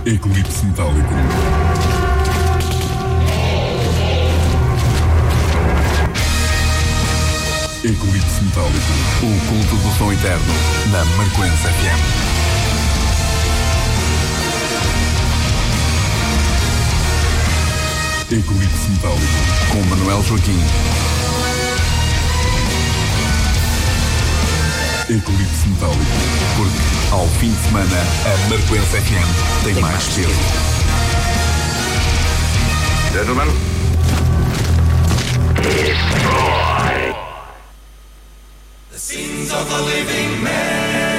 Eclipse Metálico. Eclipse Metálico. O culto do som eterno na Marcoense FM. Eclipse Metálico com Manuel Joaquim. Eclipse Metálico, porque ao fim de semana a Marcoense FM tem mais peso. Gentlemen, destroy the scenes of the living man.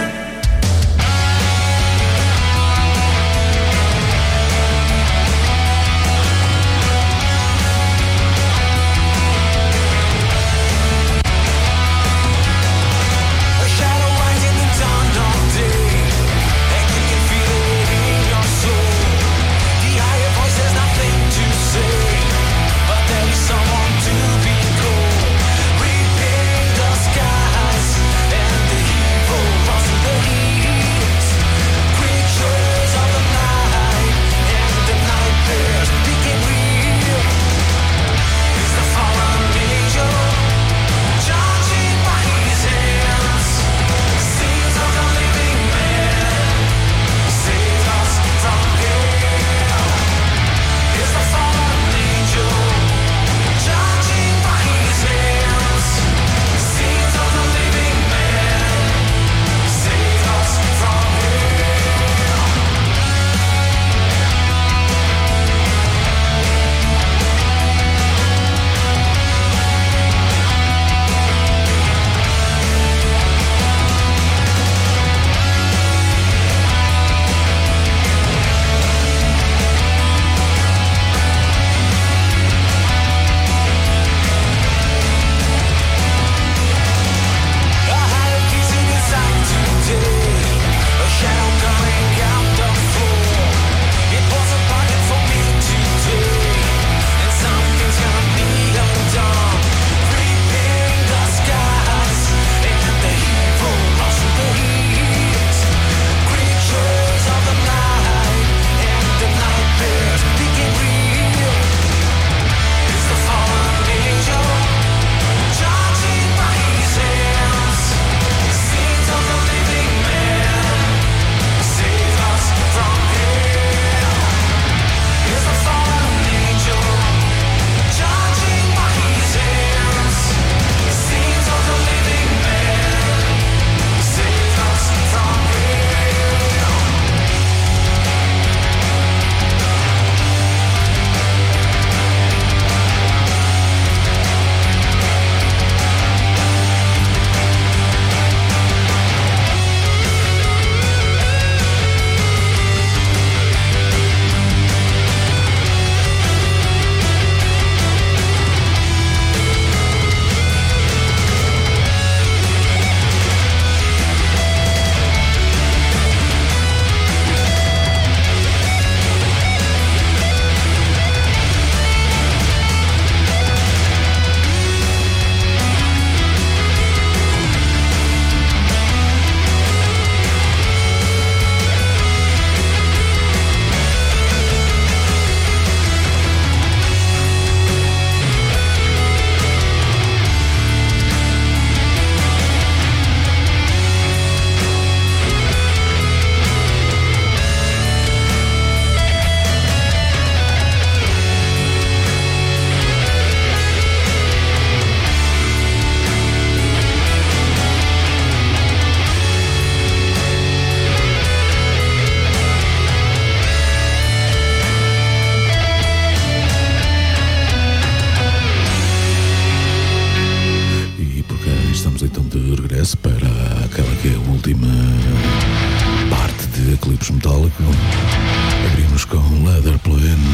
Abrimos com Leather Plane,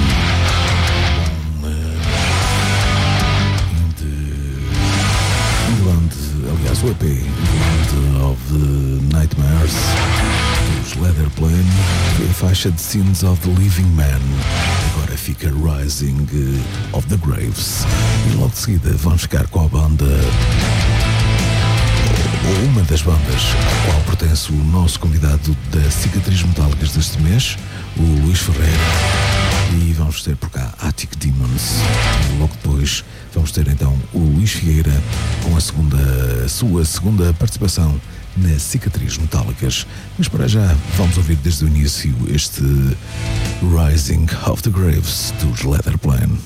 aliás o EP Land of the Nightmares dos Leather Plane, foi a faixa de Scenes of the Living Man. Agora fica Rising of the Graves e logo de seguida vamos ficar com a banda ou uma das bandas à qual pertence o nosso convidado da Cicatriz Metálicas deste mês, o Luís Ferreira. E vamos ter por cá Attic Demons. E logo depois vamos ter então o Luís Figueira com a sua segunda participação na Cicatriz Metálicas. Mas para já vamos ouvir desde o início este Rising of the Graves dos Leatherplane.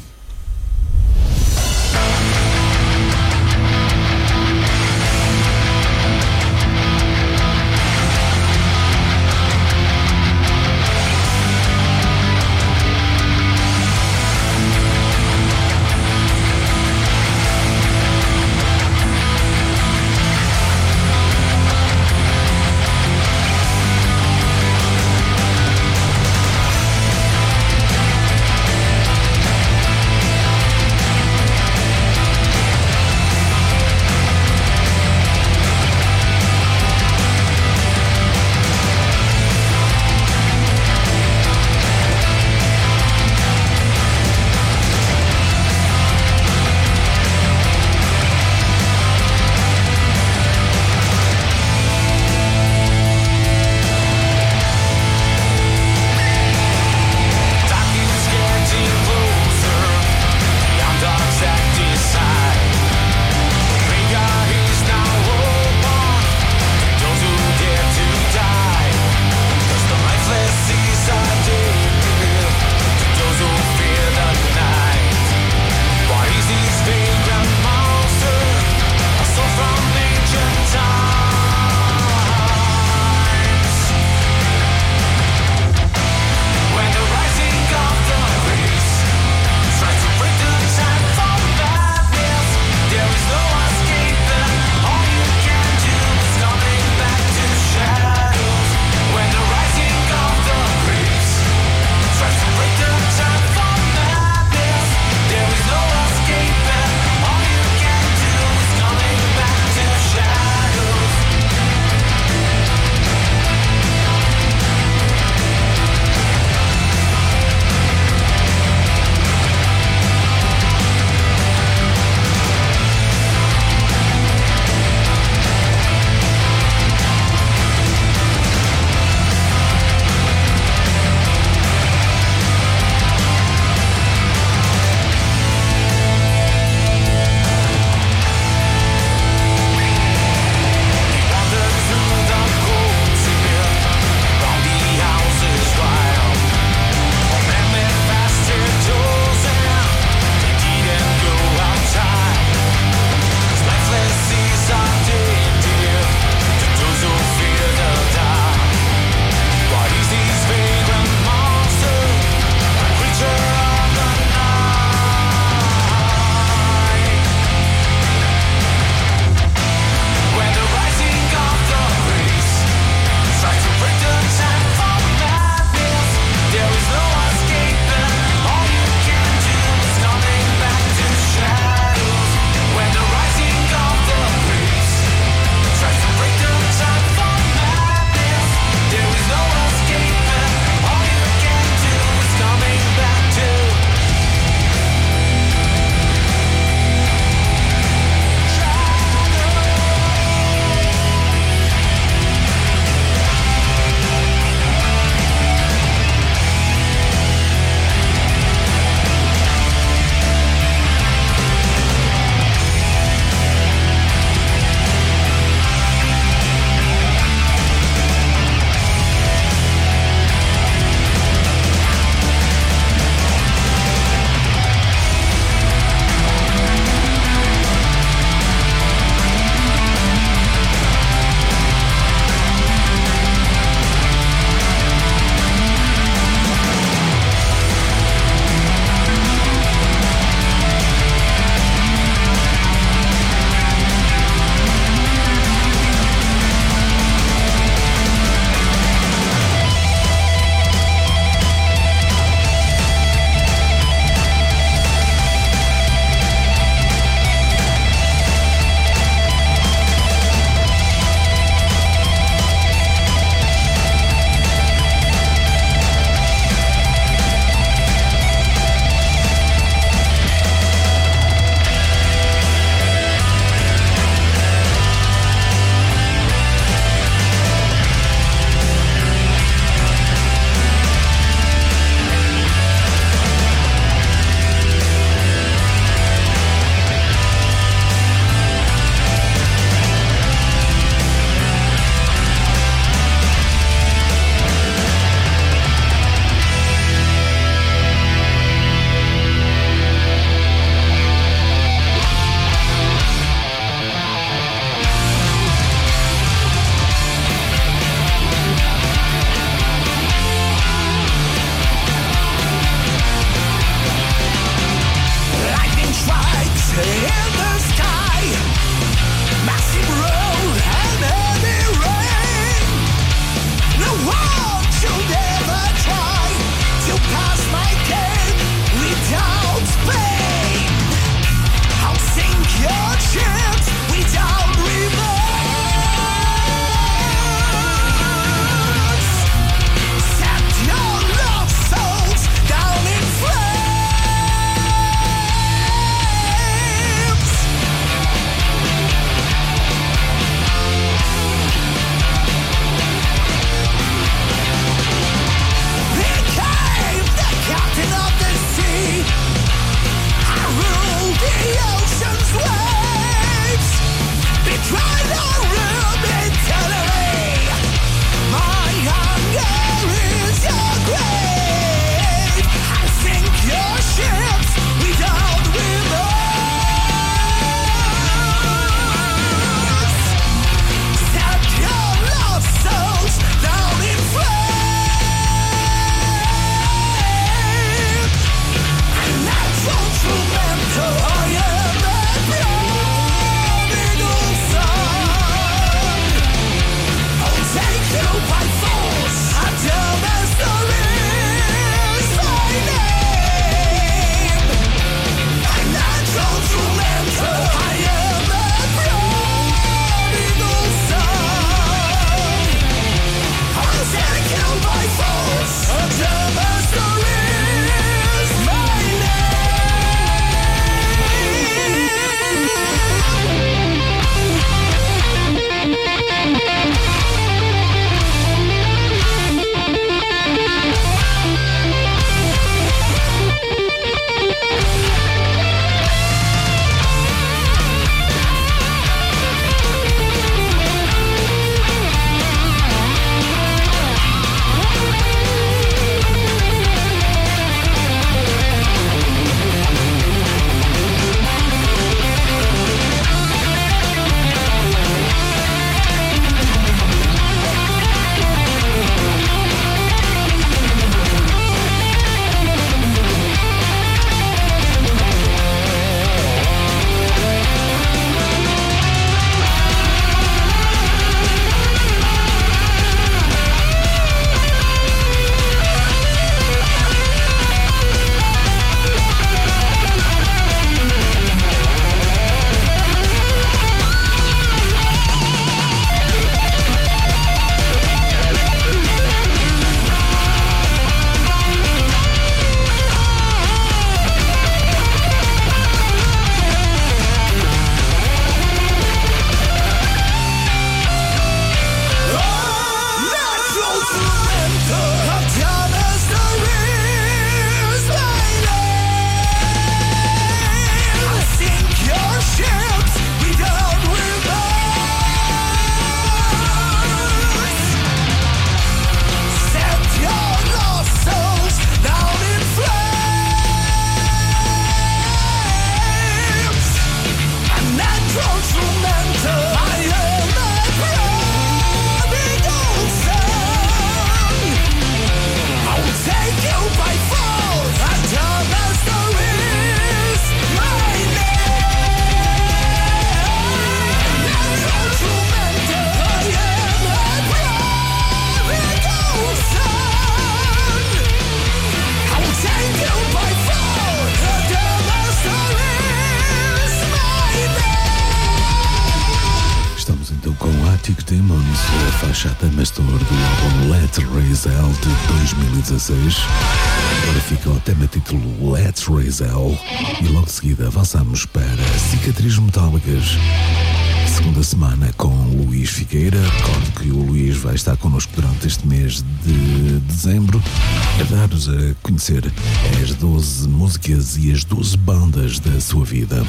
a faixa Tamastor do álbum Let's Raise Hell de 2016. Agora fica o tema título Let's Raise Hell e logo de seguida avançamos para Cicatriz Metálicas. Segunda semana com Luís Figueira. Recordo que o Luís vai estar connosco durante este mês de dezembro a dar-nos a conhecer as 12 músicas e as 12 bandas da sua vida.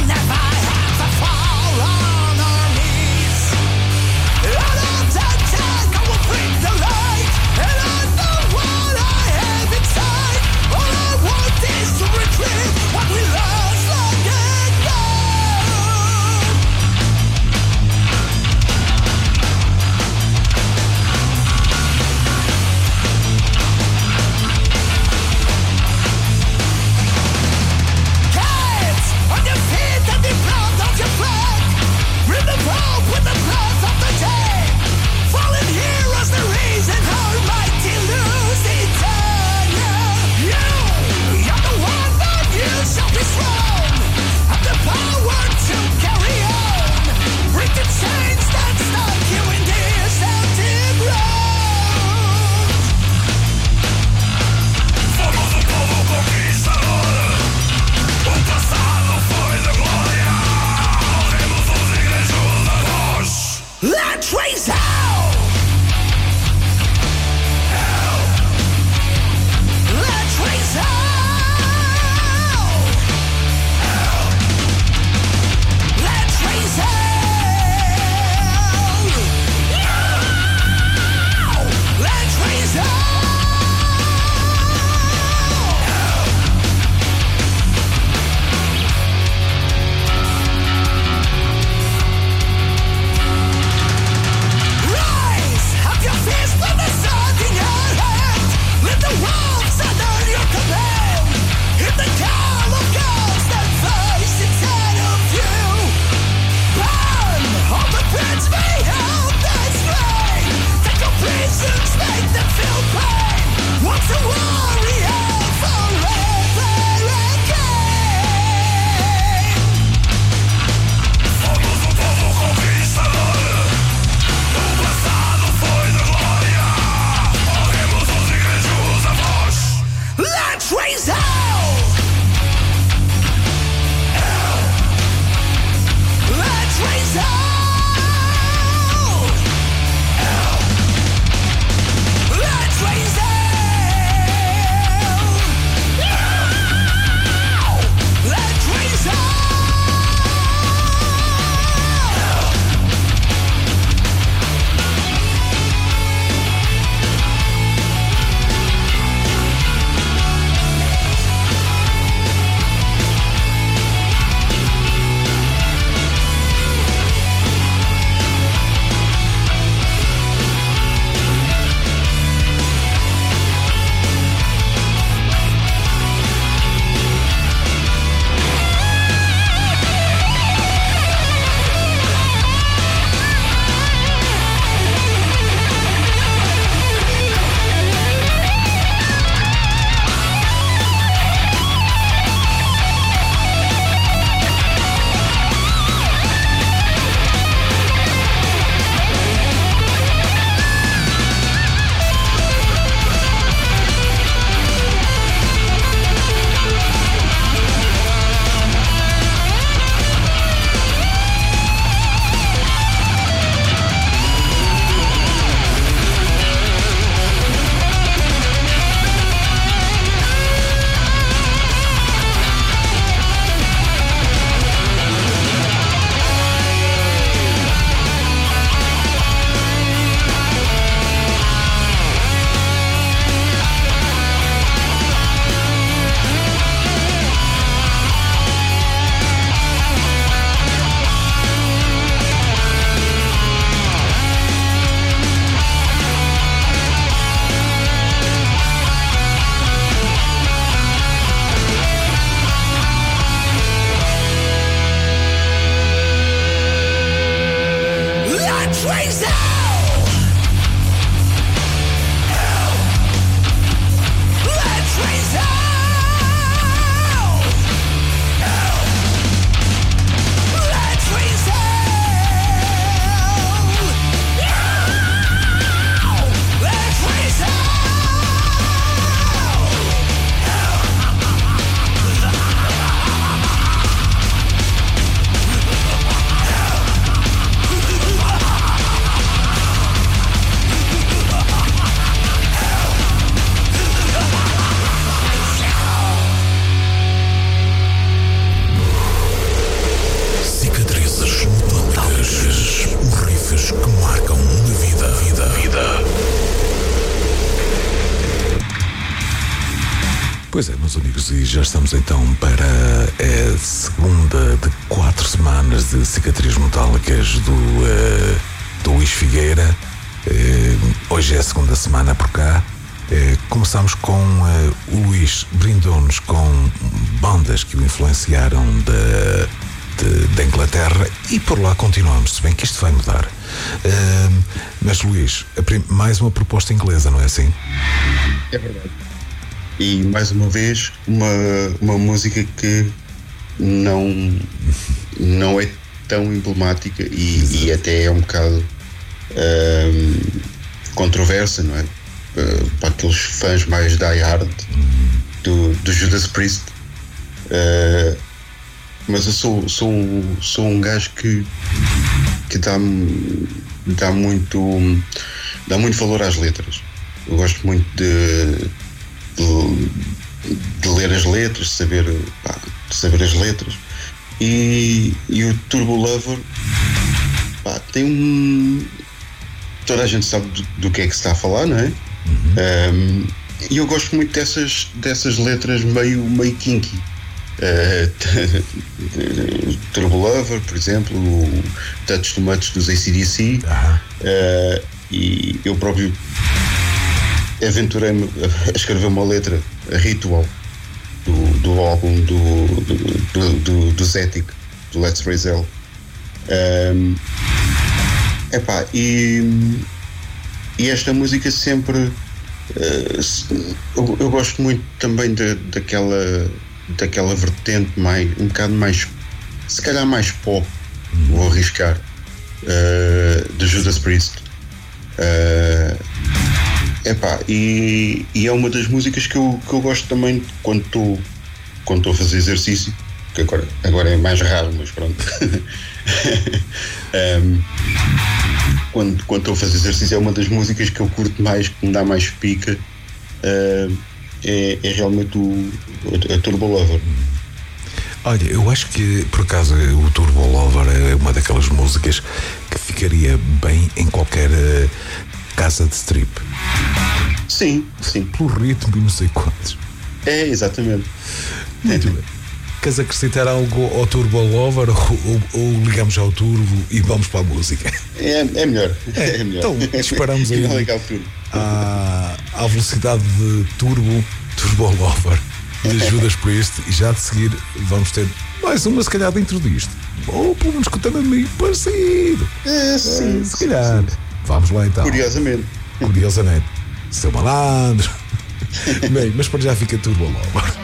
Fall on our knees. Pois é, meus amigos, e já estamos então para a segunda de 4 semanas de Cicatriz Metálicas do Luís Figueira. Hoje é a segunda semana por cá. Começamos com o Luís brindou-nos com bandas que o influenciaram da Inglaterra e por lá continuamos, se bem que isto vai mudar. Mas Luís, mais uma proposta inglesa, não é assim? É verdade. E mais uma vez uma música que não é tão emblemática e até é um bocado controversa, não é? Para aqueles fãs mais die-hard do Judas Priest. Mas eu sou um gajo que dá muito valor às letras. Eu gosto muito de ler as letras, de saber as letras. E o Turbo Lover tem toda a gente sabe do que é que se está a falar, não é? E eu gosto muito dessas letras meio kinky. Turbo Lover, por exemplo, o Touch Too Much dos AC/DC. E eu próprio aventurei-me a escrever uma letra, a Ritual, do álbum do Zetic, do Let's Raise Hell. E esta música sempre eu gosto muito também daquela vertente um bocado mais, se calhar mais pop, vou arriscar, de Judas Priest. E é uma das músicas que eu gosto também quando estou a fazer exercício, que agora é mais raro, mas pronto. Quando estou a fazer exercício, é uma das músicas que eu curto mais, que me dá mais pica. É realmente a Turbo Lover. Olha, eu acho que por acaso o Turbo Lover é uma daquelas músicas que ficaria bem em qualquer casa de strip. Sim. Pelo ritmo e não sei quantos. É, exatamente. Muito bem. Queres acrescentar algo ao Turbo Lover ou ligamos ao Turbo e vamos para a música? É melhor. É melhor. Então disparamos aí à velocidade de Turbo Lover de Judas Priest e já de seguir vamos ter mais uma, se calhar, dentro disto. Ou pelo menos com o tema meio parecido. Sim. Se calhar. Sim. Vamos lá então. Curiosamente. Seu malandro. Bem, mas para já fica Turbo Lover.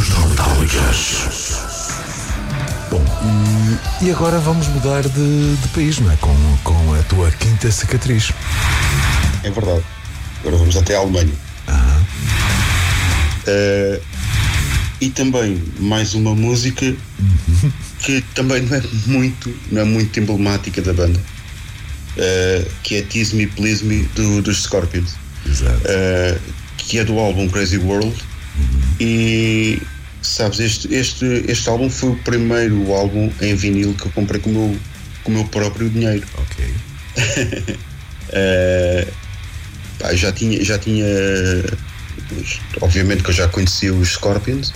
Metálicas. Bom, e agora vamos mudar de país, não é? Com a tua quinta cicatriz. É verdade. Agora vamos até a Alemanha. E também mais uma música que também não é muito emblemática da banda, que é Tease Me, Please Me dos Scorpions. Exato. Que é do álbum Crazy World. E sabes, este álbum foi o primeiro álbum em vinil que eu comprei com o meu próprio dinheiro. Ok. Já tinha obviamente que eu já conhecia os Scorpions,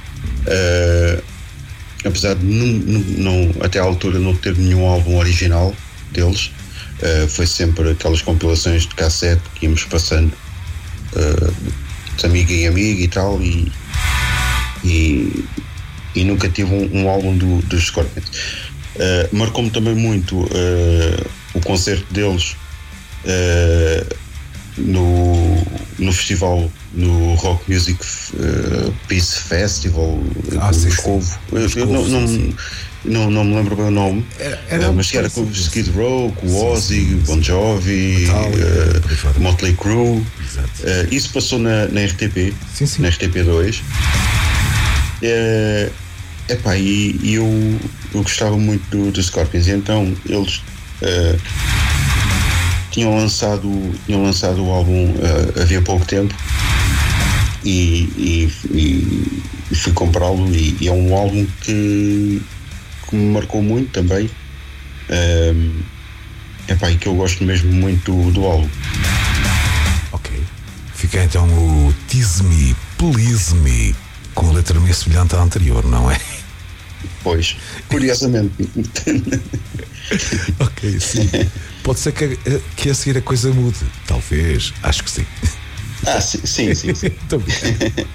apesar de não até à altura não ter nenhum álbum original deles. Foi sempre aquelas compilações de cassete que íamos passando de amigo em amigo e tal, e nunca tive um álbum dos Scorpions. Marcou-me também muito o concerto deles no festival, no Rock Music Peace Festival de Moscovo. Não me lembro bem o nome, mas que era com o Skid Row, com o Ozzy, Bon Jovi, Motley Crue. Isso passou na RTP, sim. Na RTP2. E eu gostava muito dos Scorpions, e então eles tinham lançado o álbum havia pouco tempo, e fui comprá-lo, e é um álbum que me marcou muito também, e que eu gosto mesmo muito do álbum. Ok, fica então o Tease Me, Please Me, com a letra meio semelhante à anterior, não é? Pois, curiosamente. Ok, sim. Pode ser que a seguir a coisa mude. Talvez, acho que sim. Sim. Muito bem.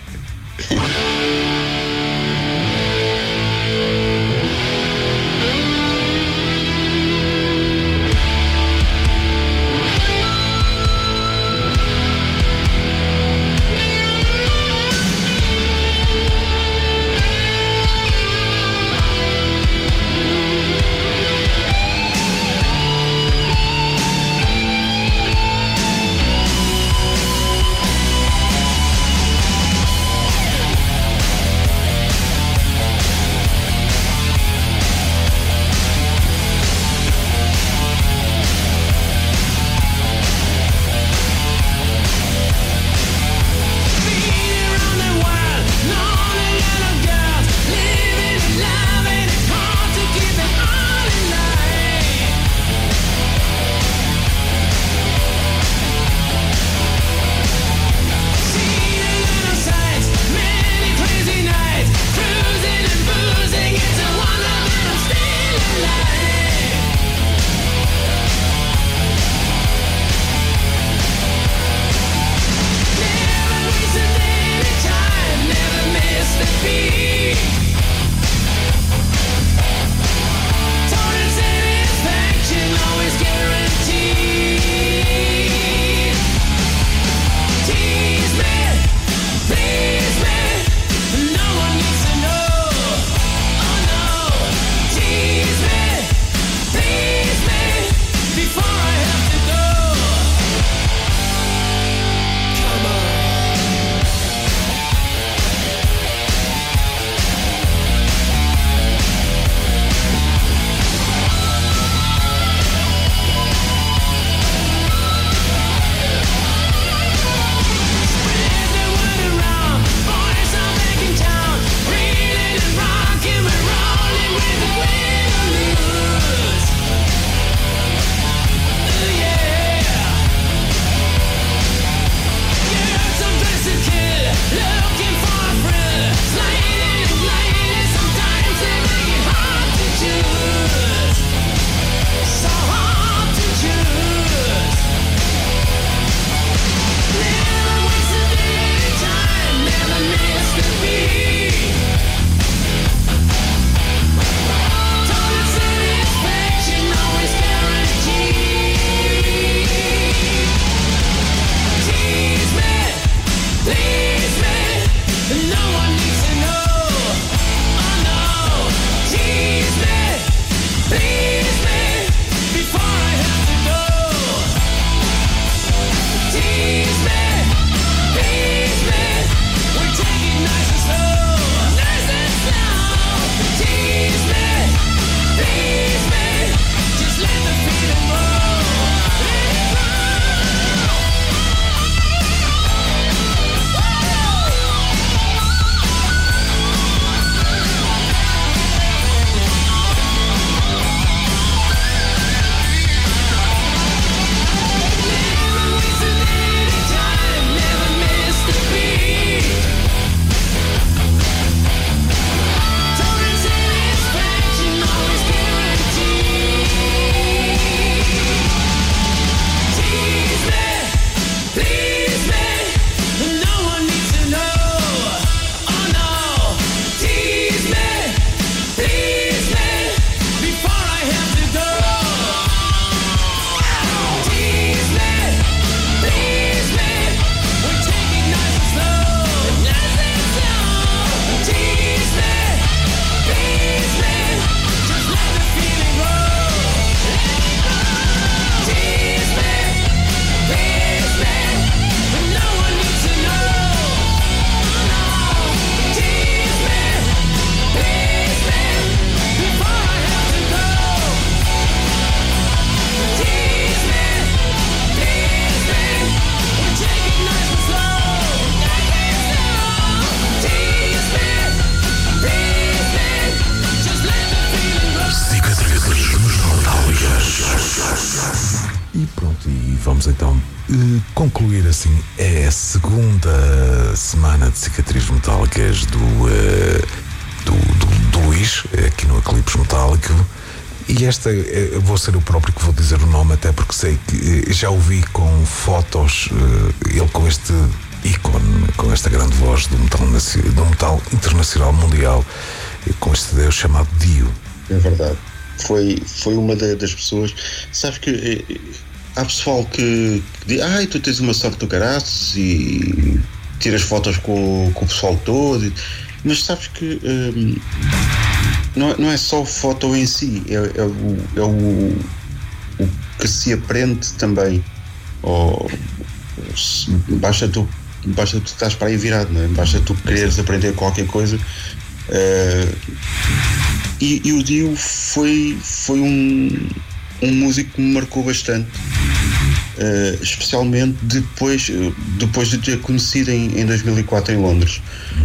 Pronto, e vamos então concluir assim a segunda semana de Cicatrizes Metálicas do Luís, aqui no Eclipse Metálico. E esta, vou ser eu próprio que vou dizer o nome, até porque sei que já o vi com fotos, ele com este ícone, com esta grande voz do metal internacional mundial, com este Deus chamado Dio. É verdade. Foi uma das pessoas. Sabes que há pessoal que diz: tu tens uma sorte do caraças e tiras fotos com o pessoal todo. Mas sabes que não é só foto em si, é o que se aprende também. Basta tu estás para aí virado, não é? Basta tu quereres aprender qualquer coisa. E o Dio foi um músico que me marcou bastante, especialmente depois de ter conhecido em 2004 em Londres.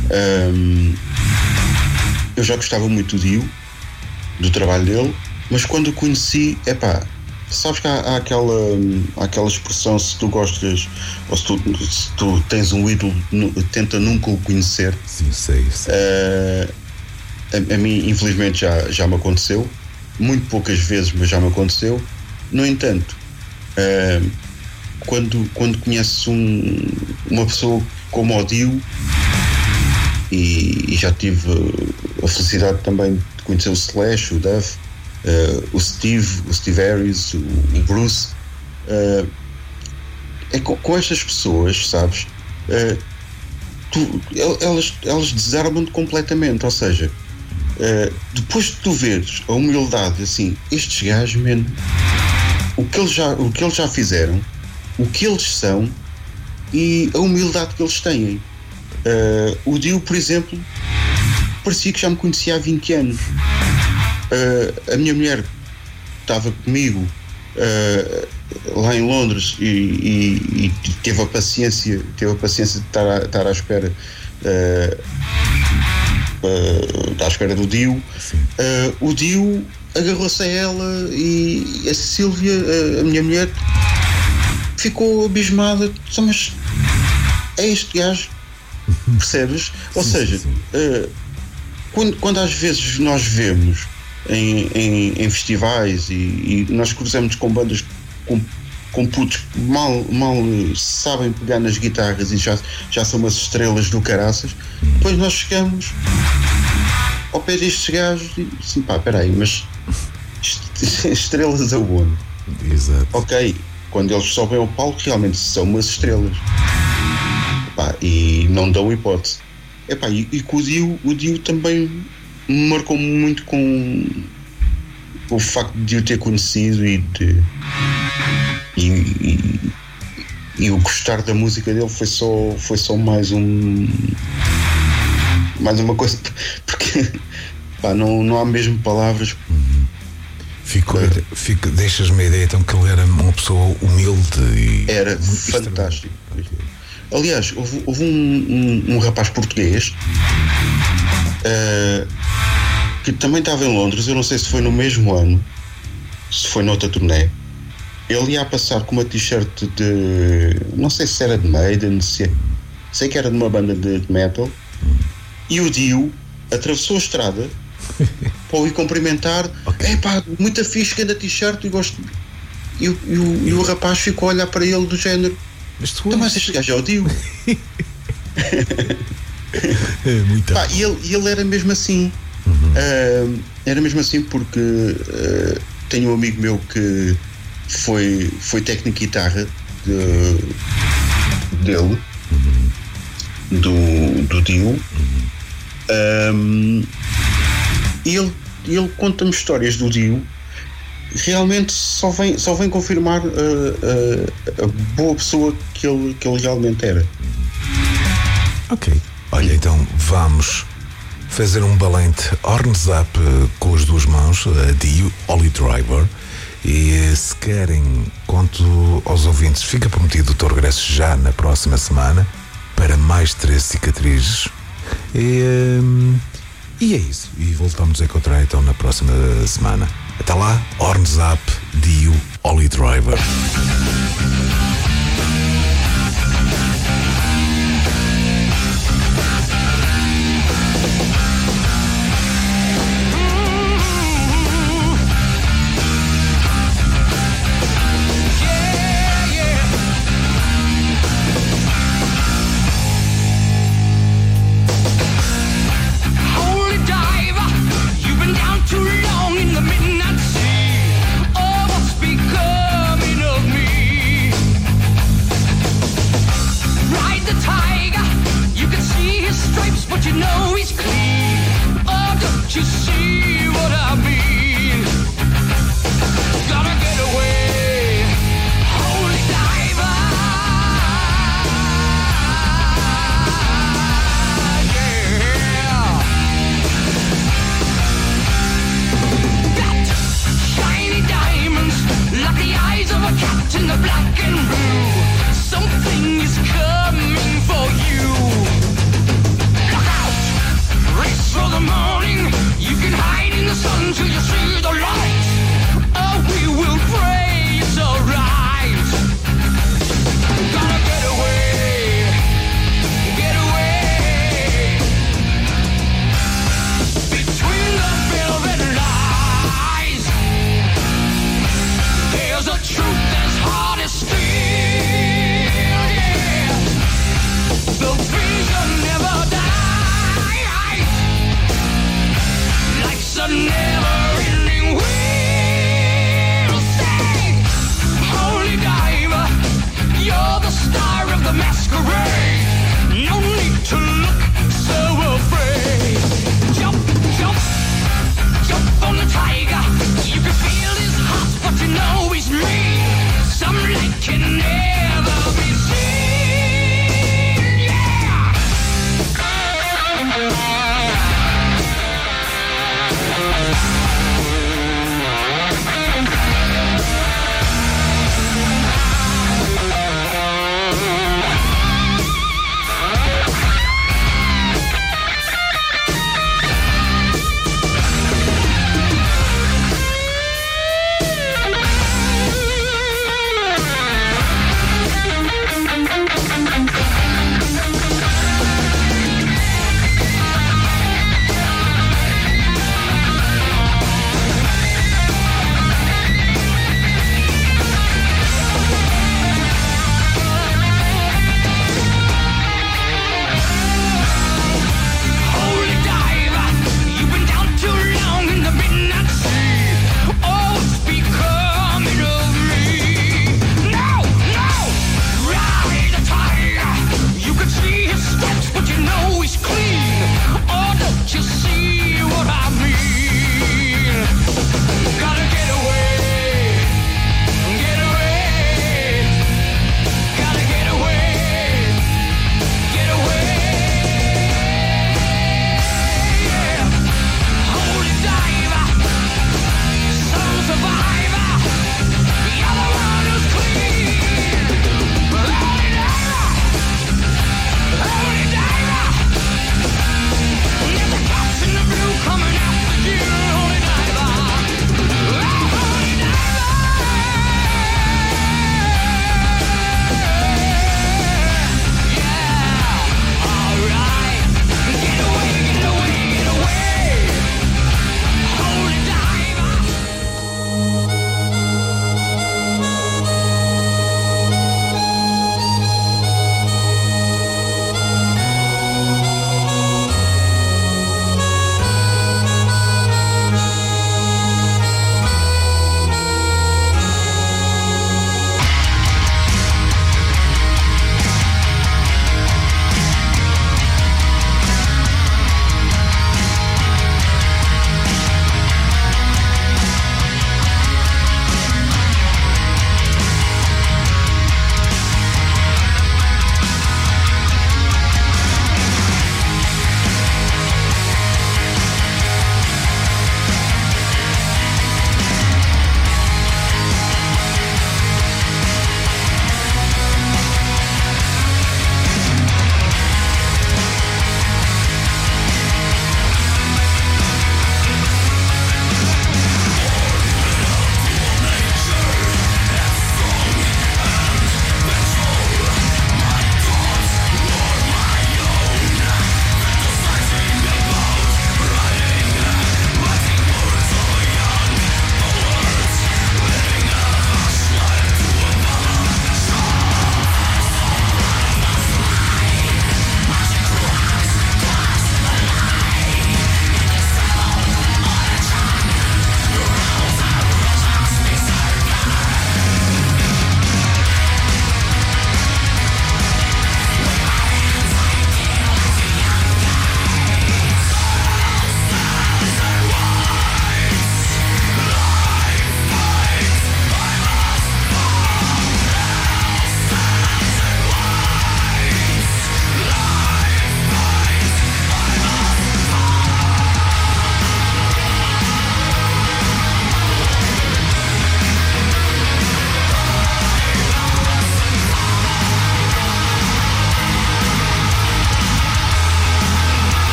Eu já gostava muito do Dio, do trabalho dele, mas quando o conheci, sabes que há aquela expressão: se tu gostas ou se tu tens um ídolo, tenta nunca o conhecer. Sim, sei. A mim, infelizmente, já me aconteceu, muito poucas vezes, mas já me aconteceu. No entanto, quando conheces uma pessoa como o Dio, e já tive a felicidade também de conhecer o Slash, o Duff, o Steve Harris, o Bruce, com estas pessoas, sabes, elas desarmam-te completamente. Ou seja, depois de tu veres a humildade, assim, estes gajos, man, o que eles já fizeram, o que eles são e a humildade que eles têm. O Dio, por exemplo, parecia que já me conhecia há 20 anos. A minha mulher estava comigo lá em Londres e teve a paciência de estar à espera do Dio. O Dio agarrou-se a ela e a Sílvia, a minha mulher, ficou abismada. Mas é este gajo, percebes? Ou seja, quando às vezes nós vemos em festivais e nós cruzamos com bandas com putos que mal sabem pegar nas guitarras e já são umas estrelas do caraças, depois nós chegamos ao pé destes gajos e assim, peraí, mas estrelas aonde? Exato. Ok, quando eles sobem ao palco realmente são umas estrelas, e não dão hipótese. E com o Dio também me marcou muito com o facto de o ter conhecido e o gostar da música dele foi só mais uma coisa, porque não há mesmo palavras. Deixas-me a ideia então que ele era uma pessoa humilde e era fantástico. Aliás, houve um rapaz português que também estava em Londres. Eu não sei se foi no mesmo ano, se foi noutra turnê. Ele ia a passar com uma t-shirt não sei se era de Maiden, sei que era de uma banda de metal, e o Dio atravessou a estrada para o ir cumprimentar. Muita fixe, grande t-shirt, e gosto. E o rapaz ficou a olhar para ele do género: mas este gajo é o Dio. E ele era mesmo assim. Era mesmo assim porque tenho um amigo meu que foi técnico de guitarra dele, do Dio. E ele conta-me histórias do Dio. Realmente só vem confirmar a boa pessoa que ele realmente era. Ok, olha, então vamos fazer um valente horns up com as duas mãos, a Dio, Holy Driver. E se querem, conto aos ouvintes, fica prometido o teu regresso já na próxima semana para mais 3 cicatrizes. E é isso. E voltamos a encontrar então na próxima semana. Até lá, horns up, Dio, Holy Driver. you see what I mean? Gotta get away, holy diver, yeah. That shiny diamonds, like the eyes of a cat in the black and blue. Something is coming for you. Look out, race for the morning. You can hide.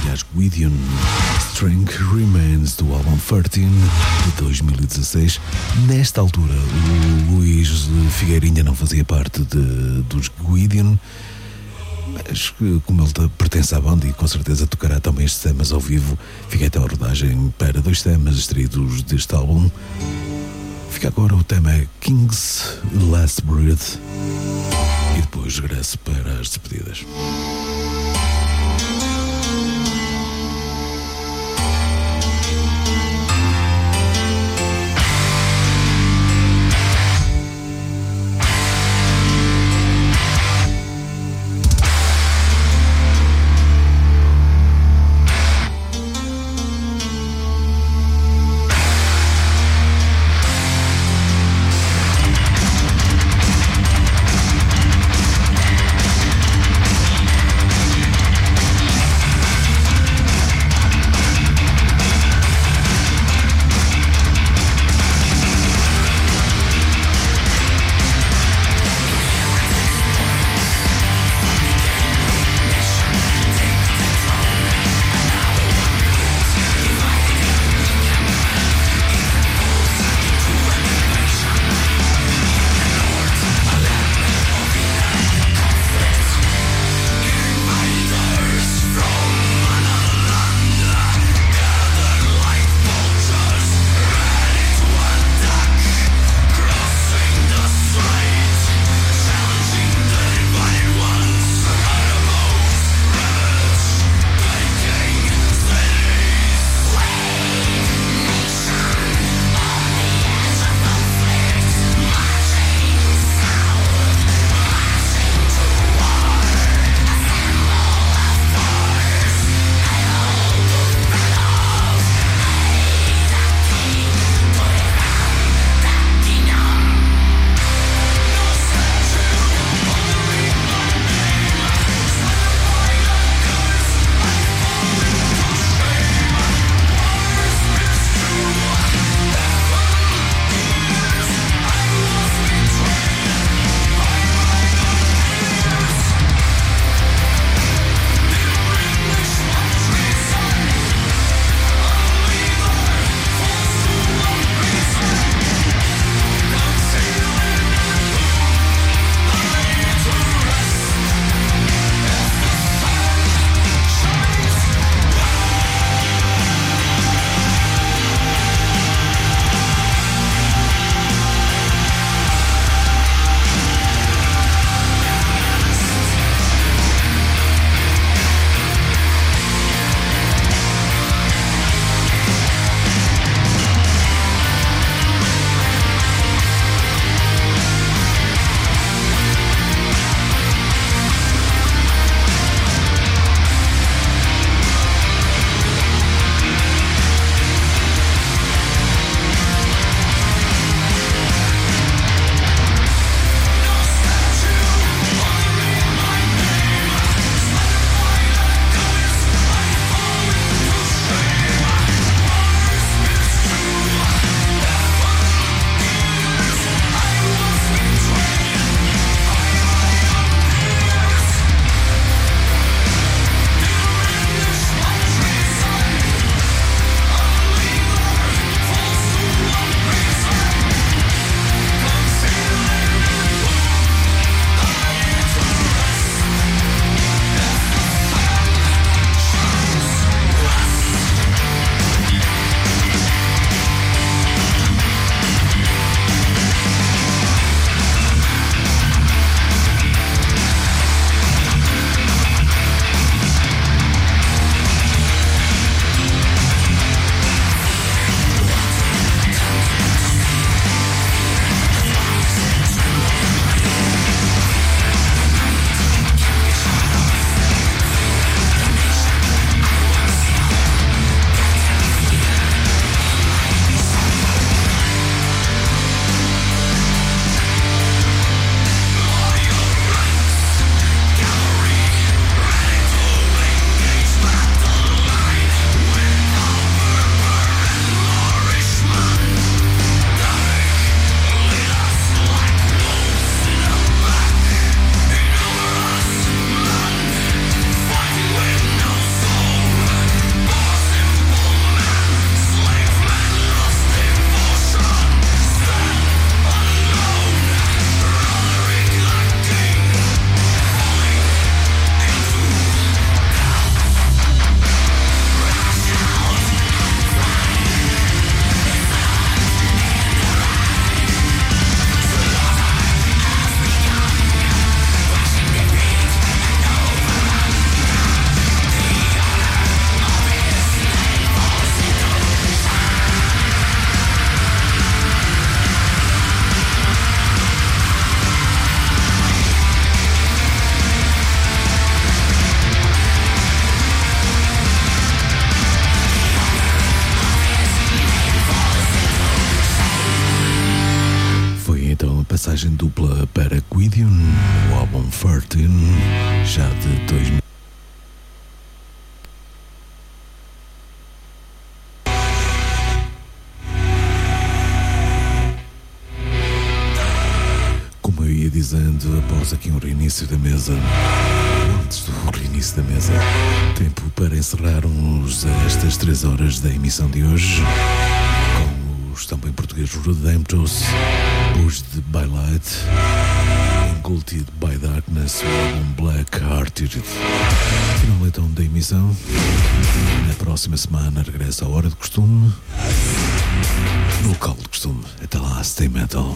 aliás, Gideon. Strength Remains, do álbum 13 de 2016. Nesta altura, o Luís Figueirinha não fazia parte dos Gideon, mas como ele pertence à banda e com certeza tocará também estes temas ao vivo, fica até a rodagem para 2 temas extraídos deste álbum. Fica agora o tema King's Last Breath e depois regresso para as despedidas. passagem dupla para Quidion, o álbum 13, já de 2000. Como eu ia dizendo, após aqui um reinício da mesa, antes do reinício da mesa, tempo para encerrarmos estas 3 horas da emissão de hoje com os também portugueses Redemptus, Pushed by Light, Engulted by Darkness, o álbum Black Hearted. Final então da emissão. Na próxima semana regressa à hora de costume, no local de costume. Até lá, stay metal.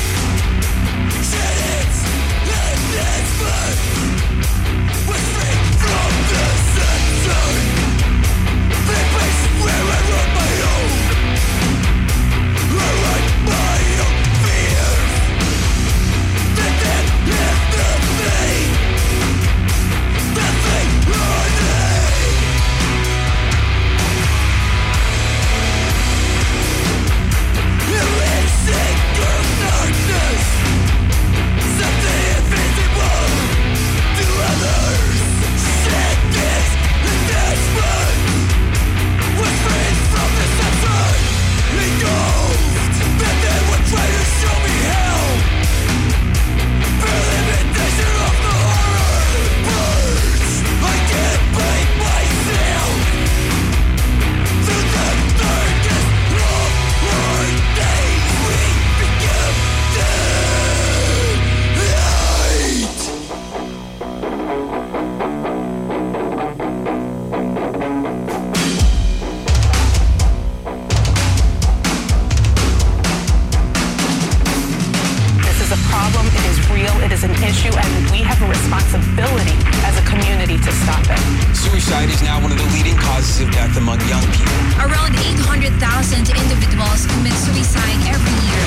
Suicide is now one of the leading causes of death among young people. Around 800,000 individuals commit suicide every year.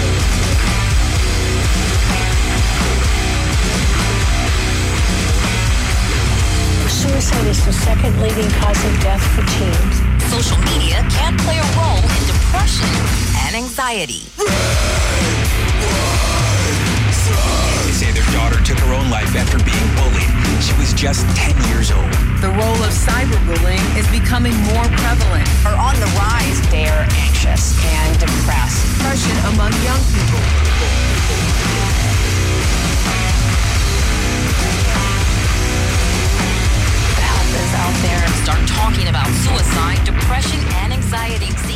Suicide is the second leading cause of death for teens. Social media can play a role in depression and anxiety. They say their daughter took her own life after being bullied. She was just 10 years old. The role of cyberbullying is becoming more prevalent. Are on the rise. They are anxious and depressed. Depression among young people. The help is out there. Start talking about suicide, depression, and anxiety.